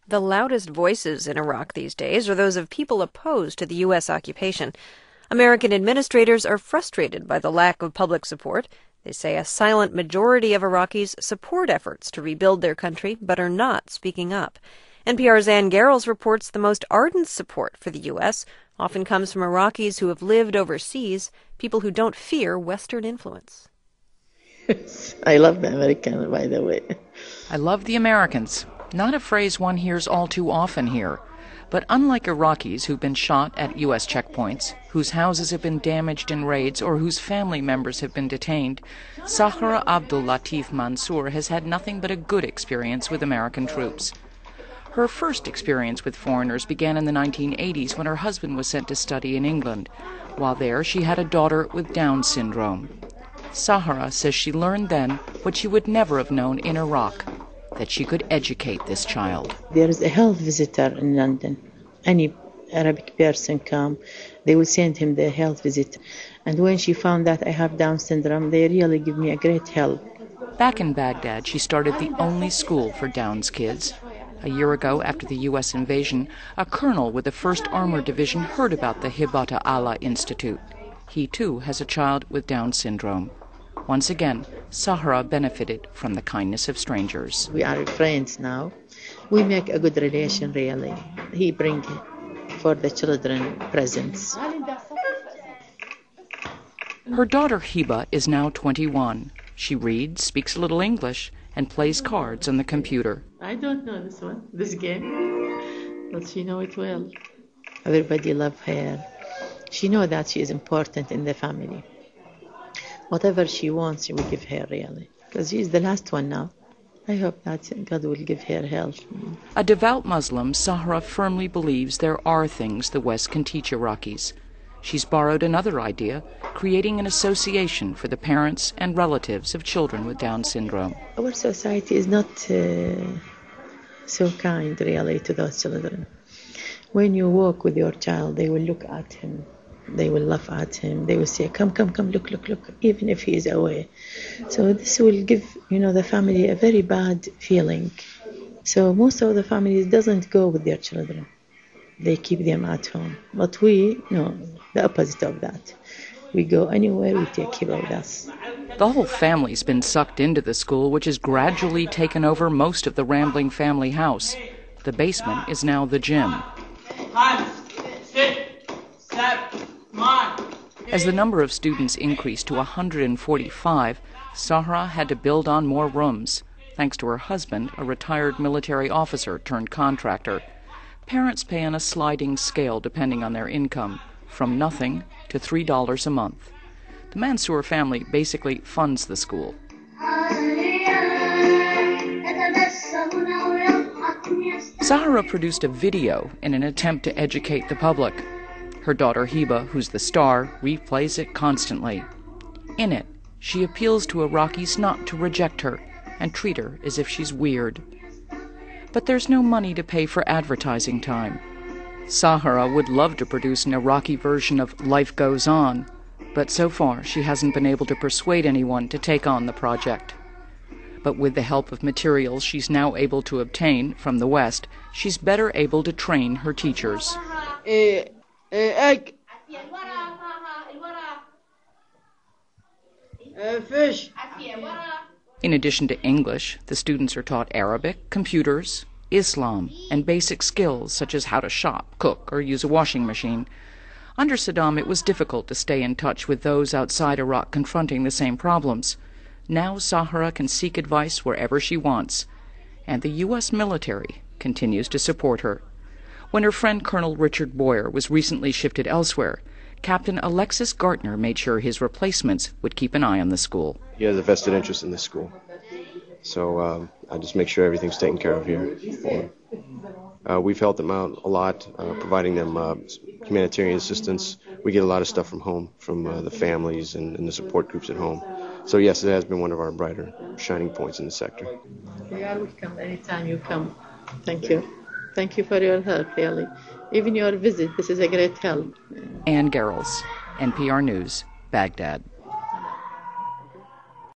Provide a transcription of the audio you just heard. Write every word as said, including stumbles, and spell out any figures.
The loudest voices in Iraq these days are those of people opposed to the U S occupation. American administrators are frustrated by the lack of public support. They say a silent majority of Iraqis support efforts to rebuild their country, but are not speaking up. N P R's Ann Garrels reports the most ardent support for the U S often comes from Iraqis who have lived overseas, people who don't fear Western influence. I love the Americans, by the way. I love the Americans. Not a phrase one hears all too often here. But unlike Iraqis who've been shot at U S checkpoints, whose houses have been damaged in raids, or whose family members have been detained, Sahra Abdul Latif Mansour has had nothing but a good experience with American troops. Her first experience with foreigners began in the nineteen eighties when her husband was sent to study in England. While there, she had a daughter with Down syndrome. Sahra says she learned then what she would never have known in Iraq, that she could educate this child. There is a health visitor in London. Any Arabic person come, they will send him the health visit. And when she found that I have Down syndrome, they really give me a great help. Back in Baghdad, she started the only school for Down's kids. A year ago, after the U S invasion, a colonel with the first Armored Division heard about the Hibata Allah Institute. He, too, has a child with Down syndrome. Once again, Sahra benefited from the kindness of strangers. We are friends now. We make a good relation, really. He brings for the children presents. Her daughter Hiba is now twenty-one. She reads, speaks a little English, and plays cards on the computer. I don't know this one, this game, but she knows it well. Everybody loves her. She knows that she is important in the family. Whatever she wants, we give her, really. Because she is the last one now. I hope that God will give her health. A devout Muslim, Sahra firmly believes there are things the West can teach Iraqis. She's borrowed another idea, creating an association for the parents and relatives of children with Down syndrome. Our society is not uh, so kind, really, to those children. When you walk with your child, they will look at him. They will laugh at him. They will say, come, come, come, look, look, look, even if he is away. So this will give, you know, the family a very bad feeling. So most of the families doesn't go with their children. They keep them at home. But we, no, the opposite of that. We go anywhere, we take Hiba with us. The whole family's been sucked into the school, which has gradually taken over most of the rambling family house. The basement is now the gym. Five, six, seven, nine. As the number of students increased to one hundred forty-five, Sahra had to build on more rooms, thanks to her husband, a retired military officer turned contractor. Parents pay on a sliding scale depending on their income, from nothing to three dollars a month. The Mansour family basically funds the school. Sahra produced a video in an attempt to educate the public. Her daughter Hiba, who's the star, replays it constantly. In it, she appeals to Iraqis not to reject her and treat her as if she's weird. But there's no money to pay for advertising time. Sahra would love to produce an Iraqi version of Life Goes On, but so far she hasn't been able to persuade anyone to take on the project. But with the help of materials she's now able to obtain from the West, she's better able to train her teachers. Uh, uh, egg. Uh, fish. In addition to English, the students are taught Arabic, computers, Islam, and basic skills such as how to shop, cook, or use a washing machine. Under Saddam, it was difficult to stay in touch with those outside Iraq confronting the same problems. Now Sahra can seek advice wherever she wants, and the U S military continues to support her. When her friend Colonel Richard Boyer was recently shifted elsewhere, Captain Alexis Gartner made sure his replacements would keep an eye on the school. He has a vested interest in this school, so um, I just make sure everything's taken care of here for him. Uh, we've helped them out a lot, uh, providing them uh, humanitarian assistance. We get a lot of stuff from home, from uh, the families and, and the support groups at home. So yes, it has been one of our brighter shining points in the sector. You are welcome anytime you come. Thank you. Thank you for your help, really. Even your visit, this is a great help. Ann Garrels, N P R News, Baghdad.